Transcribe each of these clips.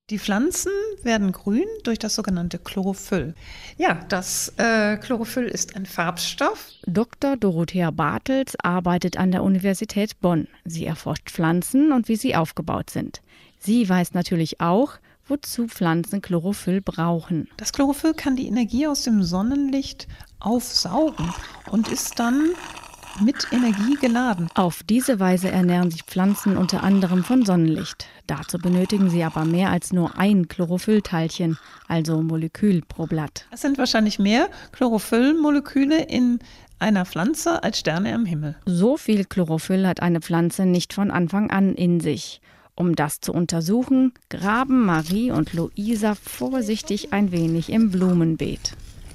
Die Pflanzen werden grün durch das sogenannte Chlorophyll. Ja, das Chlorophyll ist ein Farbstoff. Dr. Dorothea Bartels arbeitet an der Universität Bonn. Sie erforscht Pflanzen und wie sie aufgebaut sind. Sie weiß natürlich auch, wozu Pflanzen Chlorophyll brauchen. Das Chlorophyll kann die Energie aus dem Sonnenlicht aufsaugen und ist dann mit Energie geladen. Auf diese Weise ernähren sich Pflanzen unter anderem von Sonnenlicht. Dazu benötigen sie aber mehr als nur ein Chlorophyllteilchen, also Molekül pro Blatt. Es sind wahrscheinlich mehr Chlorophyllmoleküle in einer Pflanze als Sterne am Himmel. So viel Chlorophyll hat eine Pflanze nicht von Anfang an in sich. Um das zu untersuchen, graben Marie und Luisa vorsichtig ein wenig im Blumenbeet.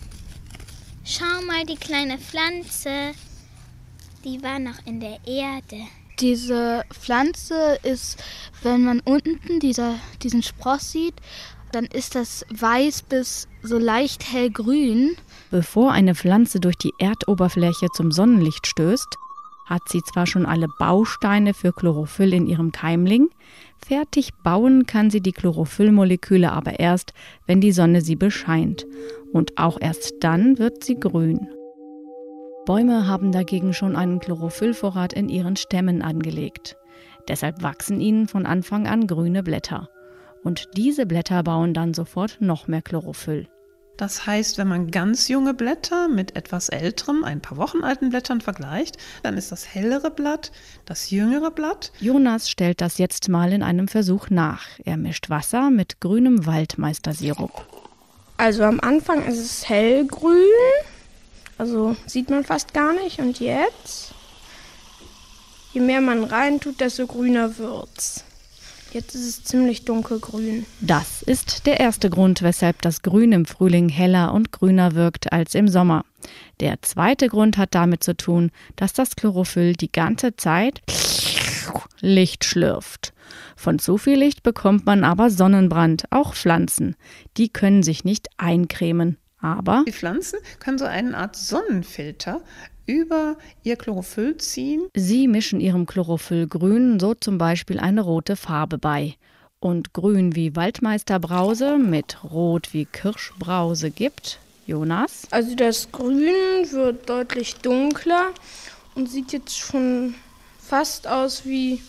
Schau mal, die kleine Pflanze, die war noch in der Erde. Diese Pflanze ist, wenn man unten diesen Spross sieht, dann ist das weiß bis so leicht hellgrün. Bevor eine Pflanze durch die Erdoberfläche zum Sonnenlicht stößt, hat sie zwar schon alle Bausteine für Chlorophyll in ihrem Keimling, fertig bauen kann sie die Chlorophyllmoleküle aber erst, wenn die Sonne sie bescheint. Und auch erst dann wird sie grün. Bäume haben dagegen schon einen Chlorophyllvorrat in ihren Stämmen angelegt. Deshalb wachsen ihnen von Anfang an grüne Blätter. Und diese Blätter bauen dann sofort noch mehr Chlorophyll. Das heißt, wenn man ganz junge Blätter mit etwas älteren, ein paar Wochen alten Blättern vergleicht, dann ist das hellere Blatt das jüngere Blatt. Jonas stellt das jetzt mal in einem Versuch nach. Er mischt Wasser mit grünem Waldmeistersirup. Also am Anfang ist es hellgrün, also sieht man fast gar nicht. Und jetzt, je mehr man reintut, desto grüner wird's. Jetzt ist es ziemlich dunkelgrün. Das ist der erste Grund, weshalb das Grün im Frühling heller und grüner wirkt als im Sommer. Der zweite Grund hat damit zu tun, dass das Chlorophyll die ganze Zeit Licht schlürft. Von zu viel Licht bekommt man aber Sonnenbrand, auch Pflanzen. Die können sich nicht eincremen, aber die Pflanzen können so eine Art Sonnenfilter über ihr Chlorophyll ziehen. Sie mischen ihrem Chlorophyllgrün so zum Beispiel eine rote Farbe bei. Und grün wie Waldmeisterbrause mit rot wie Kirschbrause gibt, Jonas? Also das Grün wird deutlich dunkler und sieht jetzt schon fast aus wie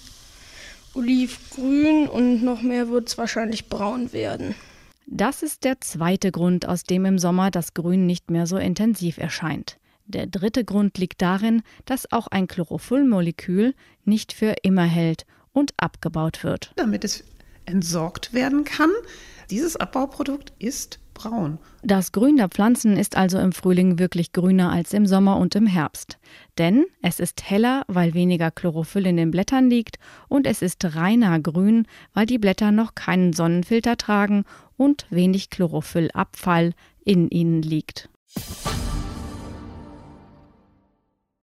olivgrün und noch mehr wird es wahrscheinlich braun werden. Das ist der zweite Grund, aus dem im Sommer das Grün nicht mehr so intensiv erscheint. Der dritte Grund liegt darin, dass auch ein Chlorophyllmolekül nicht für immer hält und abgebaut wird. Damit es entsorgt werden kann, dieses Abbauprodukt ist braun. Das Grün der Pflanzen ist also im Frühling wirklich grüner als im Sommer und im Herbst. Denn es ist heller, weil weniger Chlorophyll in den Blättern liegt, und es ist reiner grün, weil die Blätter noch keinen Sonnenfilter tragen und wenig Chlorophyllabfall in ihnen liegt.